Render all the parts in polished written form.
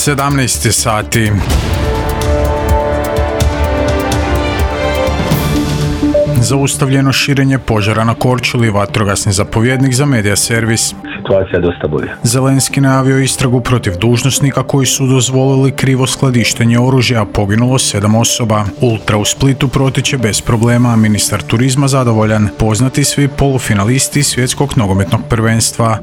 17 sati. Zaustavljeno širenje požara na Korčuli, vatrogasni zapovjednik za Media Servis. Situacija je dosta bolja. Zelenski najavio istragu protiv dužnosnika koji su dozvolili krivo skladištenje oružja, a poginulo 7 osoba. Ultra u Splitu protiče bez problema, ministar turizma zadovoljan. Poznati svi polufinalisti svjetskog nogometnog prvenstva.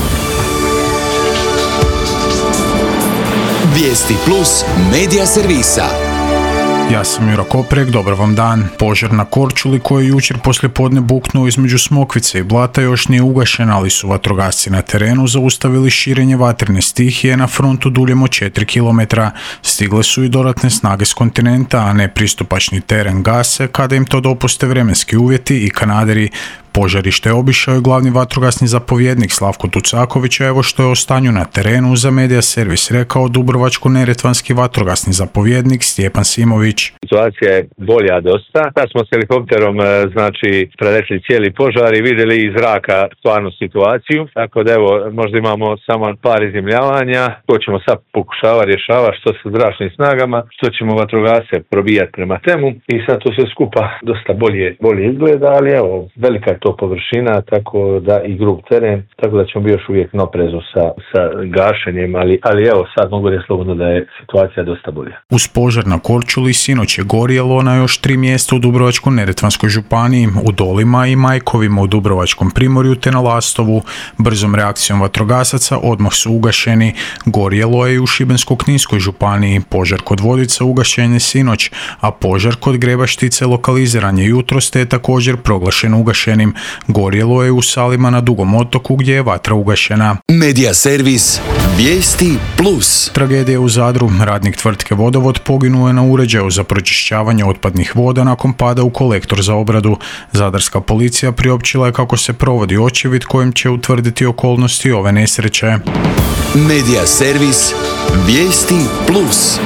Vijesti plus Media Servisa. Ja sam Juro Koprek, dobar vam dan. Požar na Korčuli koji je jučer poslijepodne buknuo između Smokvice i Blata još nije ugašen, ali su vatrogasci na terenu zaustavili širenje vatrene stihije na frontu duljem od 4 km. Stigle su i dodatne snage s kontinenta, a nepristupačni teren gase kada im to dopuste vremenski uvjeti i kanaderi. Požarište obišao je glavni vatrogasni zapovjednik Slavko Tucaković, a evo što je o stanju na terenu za Media Servis rekao dubrovačko-neretvanski vatrogasni zapovjednik Stjepan Simović. Situacija je bolja dosta. Sad smo s helikopterom prelešli cijeli požar i vidjeli iz zraka stvarnu situaciju. Tako da evo, možda imamo samo par izimljavanja. To ćemo sad pokušavati rješavati što sa zračnim snagama, što ćemo vatrogasce probijati prema temu i sad to sve skupa dosta bolje izgleda, ali evo, velika to površina, tako da i grub teren, tako da ćemo biti još uvijek na oprezu sa gašenjem, ali evo sad mogu reći slobodno da je situacija dosta bolja. Uz požar na Korčuli sinoć je gorjelo na još 3 mjesta u Dubrovačko-neretvanskoj županiji, u Dolima i Majkovima u Dubrovačkom primorju te na Lastovu. Brzom reakcijom vatrogasaca odmah su ugašeni. Gorjelo je i u Šibensko-kninskoj županiji, požar kod Vodica ugašen je sinoć, a požar kod Grebaštice lokaliziran je jutros te je također proglašen ugašenim. Gorjelo je u Salima na Dugom otoku gdje je vatra ugašena. Media Servis. Vijesti plus. Tragedija u Zadru. Radnik tvrtke Vodovod poginuo je na uređaju za pročišćavanje otpadnih voda nakon pada u kolektor za obradu. Zadarska policija priopćila je kako se provodi očevid kojim će utvrditi okolnosti ove nesreće. Media Servis. Vijesti plus.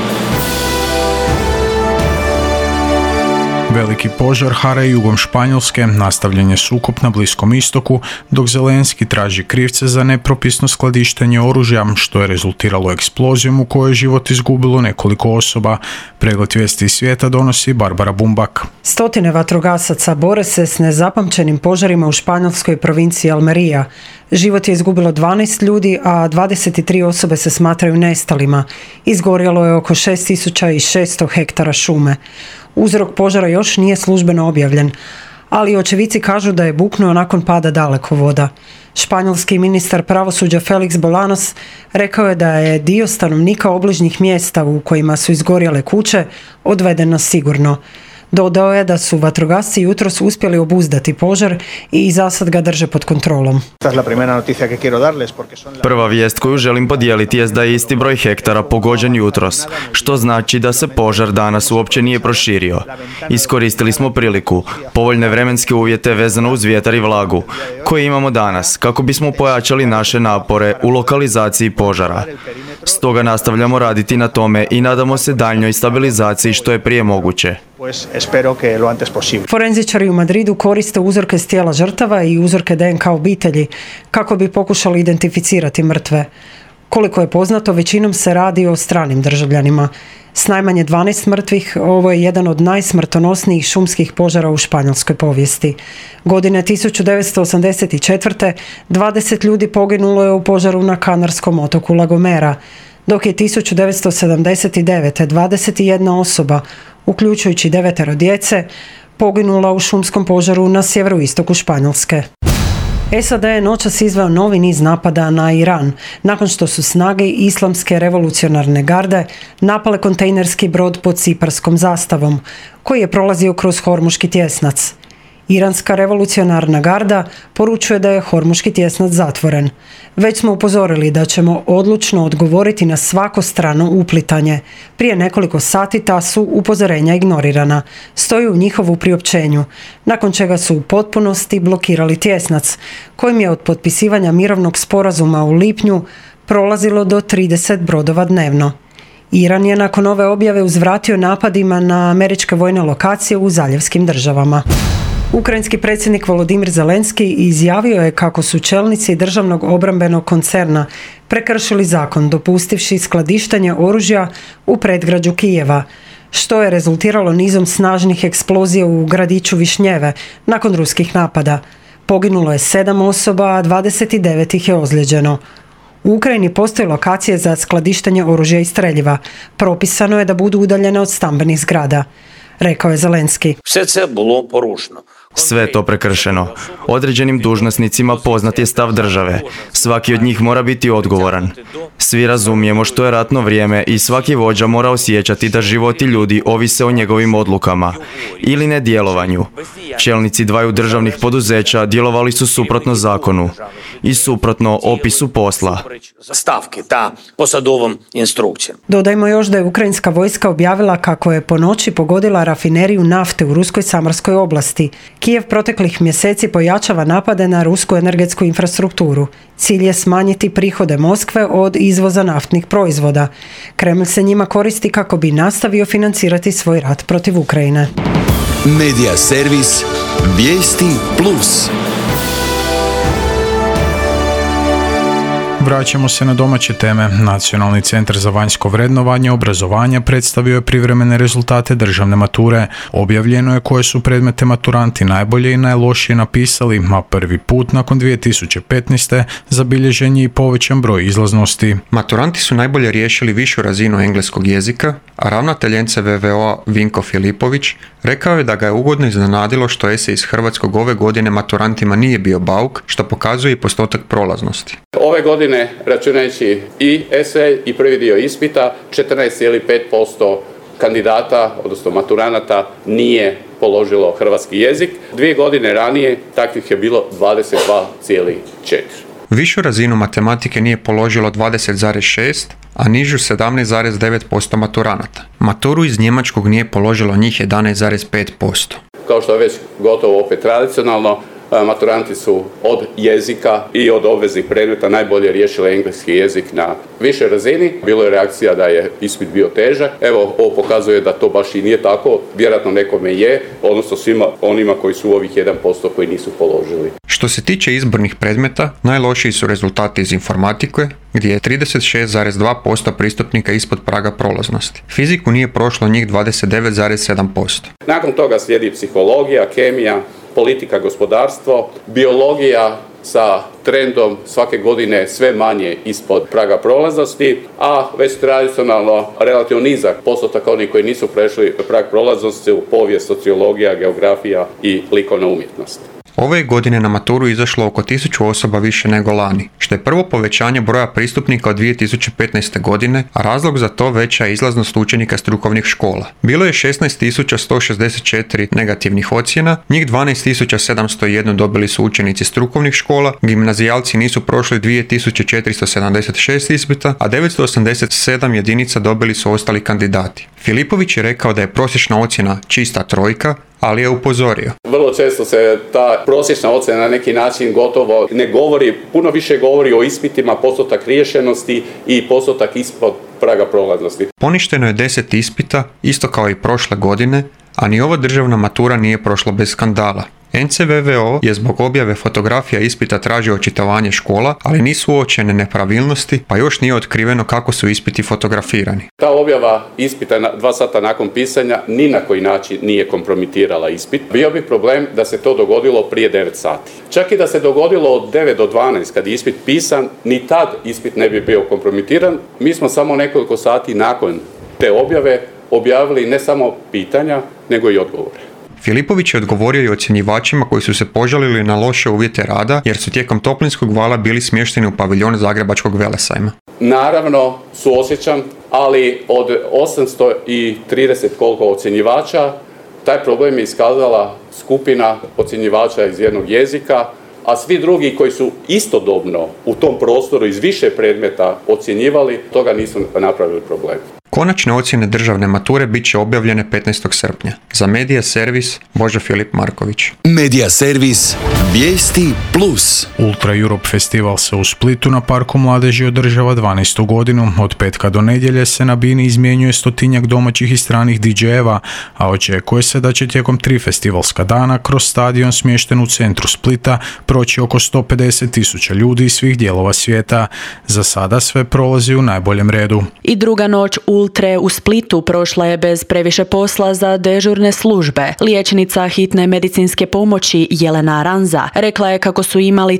Veliki požar hara jugom Španjolske, nastavljen je sukob na Bliskom istoku, dok Zelenski traži krivce za nepropisno skladištenje oružja, što je rezultiralo eksplozijom u kojoj je život izgubilo nekoliko osoba. Pregled vijesti iz svijeta donosi Barbara Bumbak. Stotine vatrogasaca bore se s nezapamćenim požarima u španjolskoj provinciji Almería. Život je izgubilo 12 ljudi, a 23 osobe se smatraju nestalima. Izgorjelo je oko 6600 hektara šume. Uzrok požara još nije službeno objavljen, ali očevici kažu da je buknuo nakon pada dalekovoda. Španjolski ministar pravosuđa Felix Bolanos rekao je da je dio stanovnika obližnjih mjesta u kojima su izgorjele kuće odvedeno sigurno. Dodao je da su vatrogasci jutros uspjeli obuzdati požar i zasad ga drže pod kontrolom. Prva vijest koju želim podijeliti jest da je isti broj hektara pogođen jutros, što znači da se požar danas uopće nije proširio. Iskoristili smo priliku, povoljne vremenske uvjete vezano uz vjetar i vlagu, koje imamo danas, kako bismo pojačali naše napore u lokalizaciji požara. Stoga nastavljamo raditi na tome i nadamo se daljnjoj stabilizaciji što je prije moguće. Forenzičari u Madridu koriste uzorke s tijela žrtava i uzorke DNK obitelji kako bi pokušali identificirati mrtve. Koliko je poznato, većinom se radi o stranim državljanima. S najmanje 12 mrtvih, ovo je jedan od najsmrtonosnijih šumskih požara u španjolskoj povijesti. Godine 1984. 20 ljudi poginulo je u požaru na kanarskom otoku La Gomera, dok je 1979. 21 osoba, uključujući 9 djece, poginula u šumskom požaru na sjeveroistoku Španjolske. SAD je noćas izveo novi niz napada na Iran, nakon što su snage Islamske revolucionarne garde napale kontejnerski brod pod ciparskom zastavom, koji je prolazio kroz Hormuški tjesnac. Iranska revolucionarna garda poručuje da je Hormuški tjesnac zatvoren. Već smo upozorili da ćemo odlučno odgovoriti na svako strano uplitanje. Prije nekoliko sati ta su upozorenja ignorirana, stoji u njihovu priopćenju, nakon čega su u potpunosti blokirali tjesnac, kojim je od potpisivanja mirovnog sporazuma u lipnju prolazilo do 30 brodova dnevno. Iran je nakon ove objave uzvratio napadima na američke vojne lokacije u zaljevskim državama. Ukrajinski predsjednik Volodimir Zelenski izjavio je kako su čelnici državnog obrambenog koncerna prekršili zakon dopustivši skladištenje oružja u predgrađu Kijeva, što je rezultiralo nizom snažnih eksplozija u gradiću Višnjeve nakon ruskih napada. Poginulo je 7 osoba, a 29 ih je ozlijeđeno. U Ukrajini postoje lokacije za skladištenje oružja i streljiva. Propisano je da budu udaljene od stambenih zgrada, rekao je Zelenski. Sve je to prekršeno. Određenim dužnosnicima poznat je stav države. Svaki od njih mora biti odgovoran. Svi razumijemo što je ratno vrijeme i svaki vođa mora osjećati da životi ljudi ovise o njegovim odlukama ili nedjelovanju. Čelnici dvaju državnih poduzeća djelovali su suprotno zakonu i suprotno opisu posla. Dodajmo još da je ukrajinska vojska objavila kako je po noći pogodila rafineriju nafte u ruskoj Samarskoj oblasti. Kijev proteklih mjeseci pojačava napade na rusku energetsku infrastrukturu. Cilj je smanjiti prihode Moskve od izvoza naftnih proizvoda. Kreml se njima koristi kako bi nastavio financirati svoj rat protiv Ukrajine. Medija servis Vijesti Plus. Vraćamo se na domaće teme. Nacionalni centar za vanjsko vrednovanje obrazovanja predstavio je privremene rezultate državne mature. Objavljeno je koje su predmete maturanti najbolje i najlošije napisali, a prvi put nakon 2015. zabilježen je i povećan broj izlaznosti. Maturanti su najbolje riješili višu razinu engleskog jezika, a ravnatelj NCVVO Vinko Filipović rekao je da ga je ugodno iznenadilo što esej iz hrvatskog ove godine maturantima nije bio bauk, što pokazuje i postotak prolaznosti. Ove godine, računajući i esej i prvi dio ispita, 14,5% kandidata, odnosno maturanata, nije položilo hrvatski jezik. 2 godine ranije takvih je bilo 22,4%. Višu razinu matematike nije položilo 20,6%, a nižu 17,9% maturanata. Maturu iz njemačkog nije položilo njih 11,5%. Kao što je već gotovo opet tradicionalno, maturanti su od jezika i od obveznih predmeta najbolje riješili engleski jezik na višoj razini. Bilo je reakcija da je ispit bio težak. Evo, ovo pokazuje da to baš i nije tako. Vjerojatno nekome je, odnosno svima onima koji su ovih 1% koji nisu položili. Što se tiče izbornih predmeta, najlošiji su rezultati iz informatike, gdje je 36,2% pristupnika ispod praga prolaznosti. Fiziku nije prošlo njih 29,7%. Nakon toga slijedi psihologija, kemija, politika, gospodarstvo, biologija sa trendom svake godine sve manje ispod praga prolaznosti, a već tradicionalno relativno nizak postotak onih koji nisu prešli prag prolaznosti u povijest, sociologija, geografija i likovna umjetnost. Ove je godine na maturu izašlo oko 1000 osoba više nego lani, što je prvo povećanje broja pristupnika od 2015. godine, a razlog za to veća je izlaznost učenika strukovnih škola. Bilo je 16.164 negativnih ocjena, njih 12.701 dobili su učenici strukovnih škola, gimnazijalci nisu prošli 2476 ispita, a 987 jedinica dobili su ostali kandidati. Filipović je rekao da je prosječna ocjena čista trojka, ali je upozorio. Vrlo često se ta prosječna ocjena na neki način gotovo ne govori, puno više govori o ispitima, postotak riješenosti i postotak ispod praga prolaznosti. Poništeno je 10 ispita, isto kao i prošle godine, a ni ova državna matura nije prošla bez skandala. NCVVO je zbog objave fotografija ispita tražio očitovanje škola, ali nisu uočene nepravilnosti, pa još nije otkriveno kako su ispiti fotografirani. Ta objava ispita 2 sata nakon pisanja ni na koji način nije kompromitirala ispit. Bio bi problem da se to dogodilo prije 9 sati. Čak i da se dogodilo od 9 do 12 kad je ispit pisan, ni tad ispit ne bi bio kompromitiran. Mi smo samo nekoliko sati nakon te objave objavili ne samo pitanja, nego i odgovore. Filipović je odgovorio i ocjenjivačima koji su se požalili na loše uvjete rada jer su tijekom toplinskog vala bili smješteni u paviljonu Zagrebačkog velesajma. Naravno, suosjećam, ali od 830 koliko ocjenjivača, taj problem je iskazala skupina ocjenjivača iz jednog jezika, a svi drugi koji su istodobno u tom prostoru iz više predmeta ocjenjivali, toga nisu napravili problem. Konačne ocjene državne mature bit će objavljene 15. srpnja. Za Medija servis Božo Filip Marković. Medija servis Vijesti plus. Ultra Europe festival se u Splitu na Parku mladeži održava 12. godinu. Od petka do nedjelje se na bini izmjenjuje 100-tinjak domaćih i stranih DJ-eva, a očekuje se da će tijekom 3 festivalska dana kroz stadion smješten u centru Splita proći oko 150.000 ljudi iz svih dijelova svijeta. Za sada sve prolazi u najboljem redu. I druga noć Ultre u Splitu prošla je bez previše posla za dežurne službe. Liječnica hitne medicinske pomoći Jelena Aranza rekla je kako su imali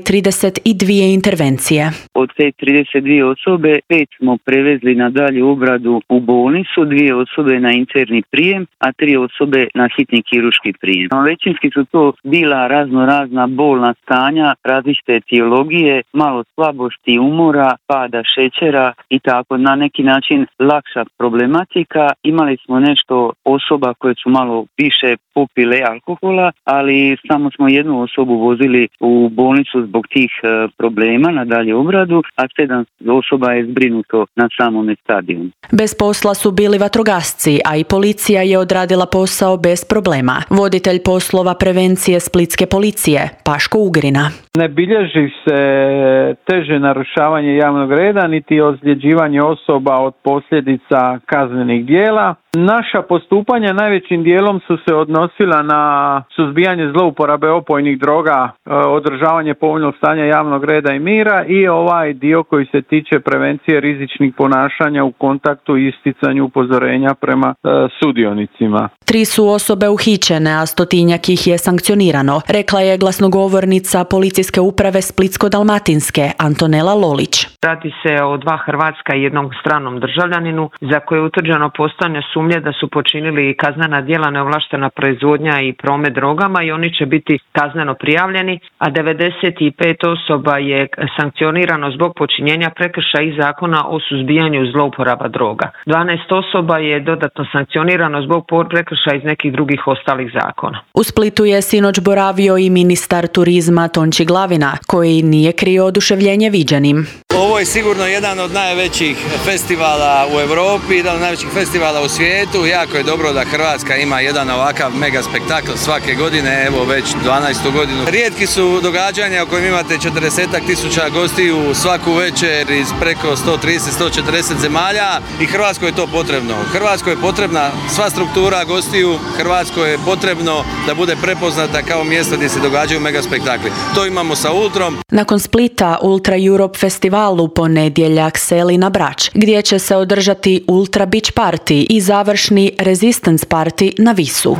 32 intervencije. Od te 32 osobe, 5 smo prevezli na dalju obradu u bolnicu, 2 osobe na interni prijem, a 3 osobe na hitni kirurški prijem. Većinski su to bila razna bolna stanja, različite etiologije, malo slabosti, umora, pada šećera i tako na neki način lakša problematika. Imali smo nešto osoba koje su malo više popile alkohola, ali samo smo jednu osobu vozili u bolnicu zbog tih problema na dalje obradu, a 7 osoba je zbrinuto na samome stadionu. Bez posla su bili vatrogasci, a i policija je odradila posao bez problema. Voditelj poslova prevencije Splitske policije, Paško Ugrina. Ne bilježi se teže narušavanje javnog reda niti ozljeđivanje osoba od posljedica kaznenih djela. Naša postupanja najvećim dijelom su se odnosila na suzbijanje zlouporabe opojnih droga, održavanje povoljnog stanja javnog reda i mira i ovaj dio koji se tiče prevencije rizičnih ponašanja u kontaktu i isticanju upozorenja prema sudionicima. 3 su osobe uhićene, a 100-tinjak ih je sankcionirano, rekla je glasnogovornica policijske uprave Splitsko-dalmatinske Antonela Lolić. Radi se o 2 hrvatska i 1 stranom državljaninu za koje je utvrđeno postojanje sumnje da su počinili kaznena djela neovlaštena proizvodnja i promet drogama i oni će biti kazneno prijavljeni, a 95 osoba je sankcionirano zbog počinjenja prekršaja iz Zakona o suzbijanju zlouporaba droga. 12 osoba je dodatno sankcionirano zbog prekršaja iz nekih drugih ostalih zakona. U Splitu je sinoć boravio i ministar turizma Tonči Glavina, koji nije krio oduševljenje viđenim. Ovo je sigurno jedan od najvećih festivala u Europi, jedan od najvećih festivala u svijetu. Jako je dobro da Hrvatska ima jedan ovakav mega spektakl svake godine, evo već 12. godinu. Rijetki su događanja u kojima imate 40.000 gostiju svaku večer iz preko 130-140 zemalja i Hrvatskoj je to potrebno. Hrvatskoj je potrebna sva struktura gostiju, Hrvatskoj je potrebno da bude prepoznata kao mjesto gdje se događaju mega spektakli. To imamo sa Ultrom. Nakon Splita, Ultra Europe festival u ponedjeljak seli na Brač, gdje će se održati Ultra Beach Party i završni Resistance Party na Visu.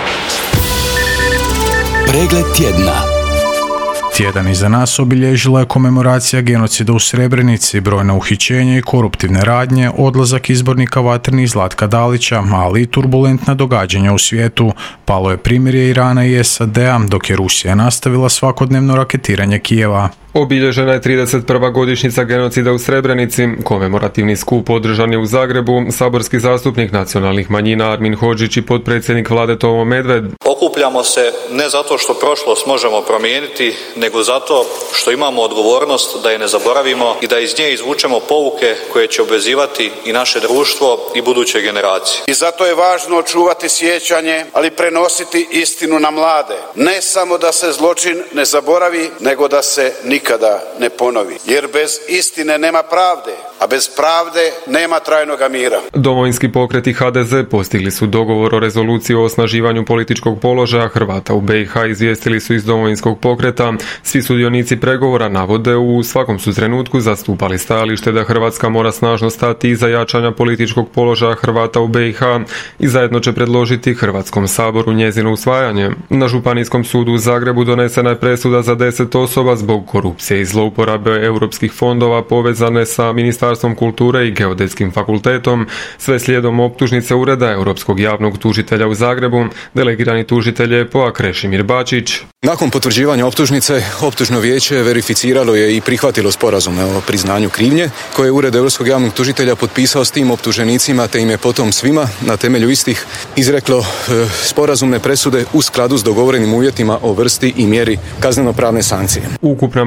Pregled tjedna. Tjedan iza nas obilježila je komemoracija genocida u Srebrenici, brojna uhićenja i koruptivne radnje, odlazak izbornika Vatrenih Zlatka Dalića, ali i turbulentna događanja u svijetu. Palo je primirje Irana i SAD-a, dok je Rusija nastavila svakodnevno raketiranje Kijeva. Obilježena je 31. godišnjica genocida u Srebrenici. Komemorativni skup održan je u Zagrebu. Saborski zastupnik nacionalnih manjina Armin Hodžić i potpredsjednik Vlade Tomo Medved. Okupljamo se ne zato što prošlost možemo promijeniti, nego zato što imamo odgovornost da je ne zaboravimo i da iz nje izvučemo pouke koje će obvezivati i naše društvo i buduće generacije. I zato je važno čuvati sjećanje, ali prenositi istinu na mlade. Ne samo da se zločin ne zaboravi, nego da se nikada ne ponovi. Jer bez istine nema pravde, a bez pravde nema trajnoga mira. Domovinski pokret i HDZ postigli su dogovor o rezoluciji o osnaživanju političkog položaja Hrvata u BiH, izvijestili su iz Domovinskog pokreta. Svi sudionici pregovora navode u svakom su trenutku zastupali stajalište da Hrvatska mora snažno stati iza jačanja političkog položaja Hrvata u BiH i zajedno će predložiti Hrvatskom saboru njezino usvajanje. Na Županijskom sudu u Zagrebu donesena je presuda za 10 osoba zbog korupcije i zlouporabe europskih fondova povezane sa Ministarstvom kulture i Geodetskim fakultetom, sve slijedom optužnice Ureda Europskog javnog tužitelja u Zagrebu. Delegirani tužitelj je EPO-a Krešimir Bačić. Nakon potvrđivanja optužnice, optužno vijeće verificiralo je i prihvatilo sporazum o priznanju krivnje, koje je Ured Europskog javnog tužitelja potpisao s tim optuženicima, te im je potom svima na temelju istih izreklo sporazumne presude u skladu s dogovorenim uvjetima o vrsti i mjeri kaznenopravne sankcije. Ukupna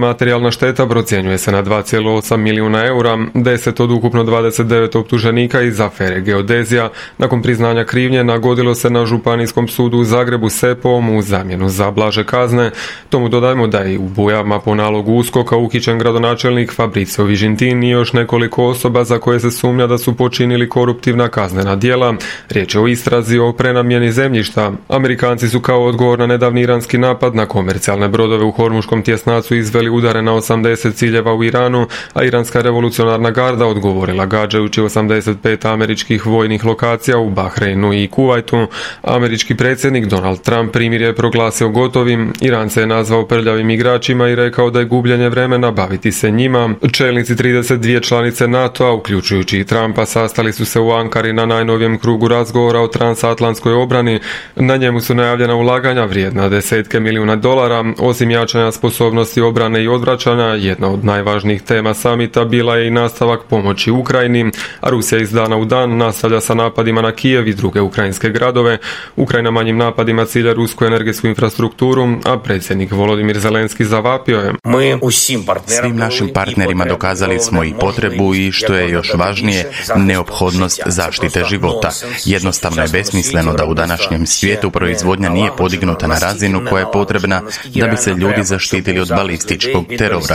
materijalna šteta procjenjuje se na 2,8 milijuna eura, 10 od ukupno 29 optuženika iz afere Geodezija nakon priznanja krivnje nagodilo se na Županijskom sudu u Zagrebu s EPO-om u zamjenu za blaže kazne. Tomu dodajmo da je u Bujama po nalogu USKOK-a uhićen gradonačelnik Fabrizio Vižintin i još nekoliko osoba za koje se sumnja da su počinili koruptivna kaznena djela. Riječ je o istrazi o prenamjeni zemljišta. Amerikanci su kao odgovor na nedavni iranski napad na komercijalne brodove u Hormuškom tjesnacu izveli udare na 80 ciljeva u Iranu, a iranska revolucionarna garda odgovorila gađajući 85 američkih vojnih lokacija u Bahreinu i Kuvajtu. Američki predsjednik Donald Trump primirje je proglasio gotovim, Irance je nazvao prljavim igračima i rekao da je gubljenje vremena baviti se njima. Čelnici 32 članice NATO-a, uključujući i Trumpa, sastali su se u Ankari na najnovijem krugu razgovora o transatlantskoj obrani. Na njemu su najavljena ulaganja vrijedna desetke milijuna dolara. Osim jačanja sposobnosti obrane i odvraćanja, jedna od najvažnijih tema samita bila je i nastavak pomoći Ukrajini, a Rusija iz dana u dan nastavlja sa napadima na Kijev i druge ukrajinske gradove. Ukrajina manjim napadima cilja rusku energetsku infrastrukturu, a predsjednik Volodimir Zelenski zavapio je: Svim našim partnerima dokazali smo i potrebu i, što je još važnije, neophodnost zaštite života. Jednostavno je besmisleno da u današnjem svijetu proizvodnja nije podignuta na razinu koja je potrebna da bi se ljudi zaštitili od balističkog terora.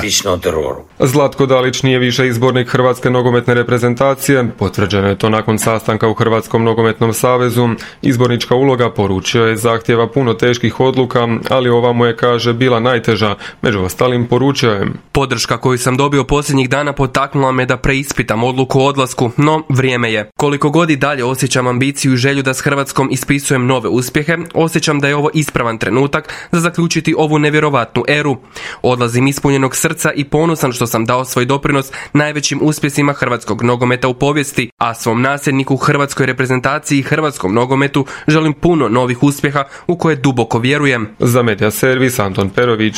Zlatko Dalić nije više izbornik Hrvatske nogometne reprezentacije. Potvrđeno je to nakon sastanka u Hrvatskom nogometnom savezu. Izbornička uloga, poručio je, zahtjeva puno teških odluka, ali ova mu je, kaže, bila najteža. Među ostalim poručio je: podrška koju sam dobio posljednjih dana potaknula me da preispitam odluku o odlasku, no vrijeme je. Koliko god i dalje osjećam ambiciju i želju da s Hrvatskom ispisujem nove uspjehe, osjećam da je ovo ispravan trenutak za zaključiti ovu nevjerovatnu eru. Odlazim ispunjenog srca i ponosan što sam dao svoj doprinos najvećim uspjesima hrvatskog nogometa u povijesti, a svom nasljedniku, hrvatskoj reprezentaciji i hrvatskom nogometu želim puno novih uspjeha u koje duboko vjerujem. Za Media Servis Anton Perović.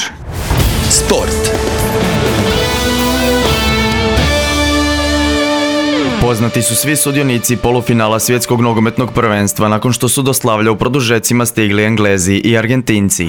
Sport. Poznati su svi sudionici polufinala svjetskog nogometnog prvenstva nakon što su do slavlja u produžecima stigli Englezi i Argentinci.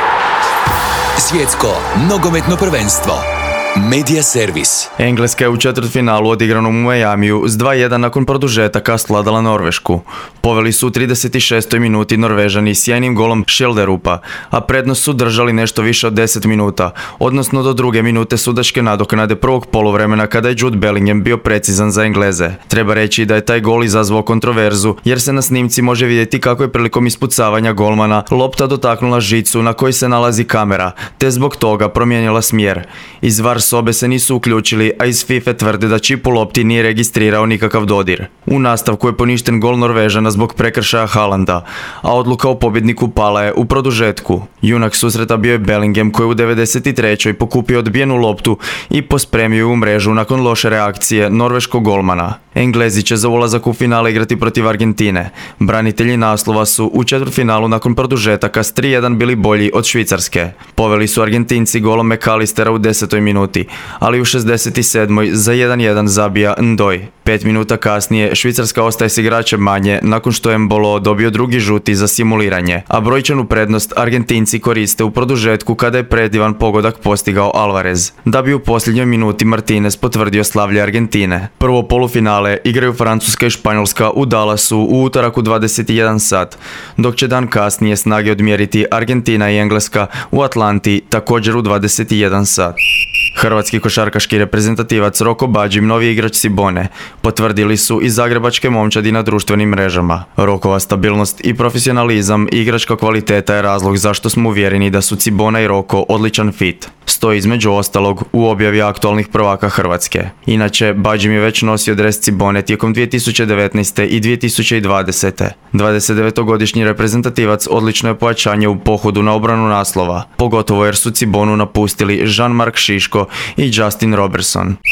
Svjetsko nogometno prvenstvo. Media Servis. Engleska je u četvrtfinalu odigranom u Majamiju s 2:1 nakon produžetaka svladala Norvešku. Poveli su u 36. minuti Norvežani sjajnim golom Schjelderupa, a prednost su držali nešto više od 10 minuta, odnosno do druge minute sudačke nadoknade prvog poluvremena kada je Jude Bellingham bio precizan za Engleze. Treba reći da je taj gol izazvao kontroverzu, jer se na snimci može vidjeti kako je prilikom ispucavanja golmana lopta dotaknula žicu na kojoj se nalazi kamera, te zbog toga promijenila smjer. Iz VAR sobe se nisu uključili, a iz FIFA tvrde da čip u lopti nije registrirao nikakav dodir. U nastavku je poništen gol Norvežana zbog prekršaja Haalanda, a odluka o pobjedniku pala je u produžetku. Junak susreta bio je Bellingham koji u 93. pokupio odbijenu loptu i pospremio ju u mrežu nakon loše reakcije norveškog golmana. Englezi će za ulazak u finale igrati protiv Argentine. Branitelji naslova su u četvrtfinalu nakon produžetaka s 3:1 bili bolji od Švicarske. Poveli su Argentinci golom McAllistera u 10. minuti, ali u 67. za 1:1 zabija Ndoj. 5 minuta kasnije Švicarska ostaje s igračem manje nakon što je Mbolo dobio drugi žuti za simuliranje, a brojčanu prednost Argentinci koriste u produžetku kada je predivan pogodak postigao Alvarez, da bi u posljednjoj minuti Martinez potvrdio slavlje Argentine. Prvo polufinale igraju Francuska i Španjolska u Dallasu u utorak u 21 sat, dok će dan kasnije snage odmjeriti Argentina i Engleska u Atlanti također u 21 sat. Hrvatski košarkaški reprezentativac Roko Badžim, novi igrač Cibone, potvrdili su i zagrebačke momčadi na društvenim mrežama. Rokova stabilnost i profesionalizam i igračka kvaliteta je razlog zašto smo uvjereni da su Cibona i Roko odličan fit. Stoji između ostalog u objavi aktualnih prvaka Hrvatske. Inače, Badžim je već nosio dres Cibone tijekom 2019. i 2020. 29-godišnji reprezentativac odlično je pojačanje u pohodu na obranu naslova, pogotovo jer su Cibonu napustili Jean-Marc Šiško i Justin Robertson.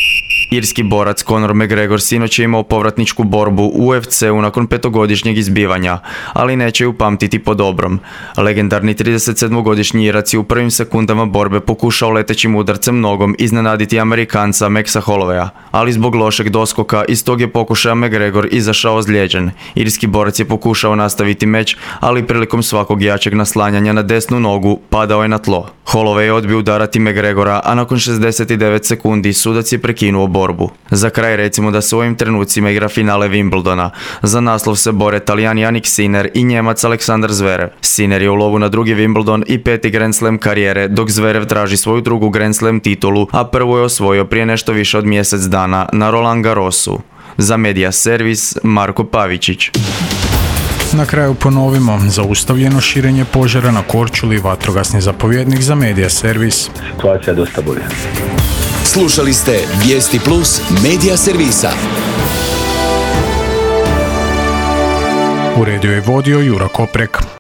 Irski borac Conor McGregor sinoć je imao povratničku borbu u UFC-u nakon 5-godišnjeg izbivanja, ali neće ju pamtiti po dobrom. Legendarni 37-godišnji Irac je u prvim sekundama borbe pokušao letećim udarcem nogom iznenaditi Amerikanca Maxa Holloweya, ali zbog lošeg doskoka iz tog je pokušaja McGregor izašao ozlijeđen. Irski borac je pokušao nastaviti meč, ali prilikom svakog jačeg naslanjanja na desnu nogu padao je na tlo. Holloway je odbio udarati McGregora, a nakon 69 sekundi sudac je prekinuo borbu. Za kraj recimo da se u ovim trenucima igra finale Wimbledona. Za naslov se bore Talijan Jannik Sinner i Njemac Aleksandar Zverev. Sinner je u lovu na drugi Wimbledon i 5. Grand Slam karijere, dok Zverev traži svoju drugu Grand Slam titulu, a prvu je osvojio prije nešto više od mjesec dana na Roland Garrosu. Za Media Servis, Marko Pavičić. Na kraju ponovimo, zaustavljeno širenje požara na Korčuli, vatrogasni zapovjednik za Media Servis. Situacija je dosta bolja. Slušali ste Vijesti Plus Media Servisa. Uredio je vodio Jura Koprek.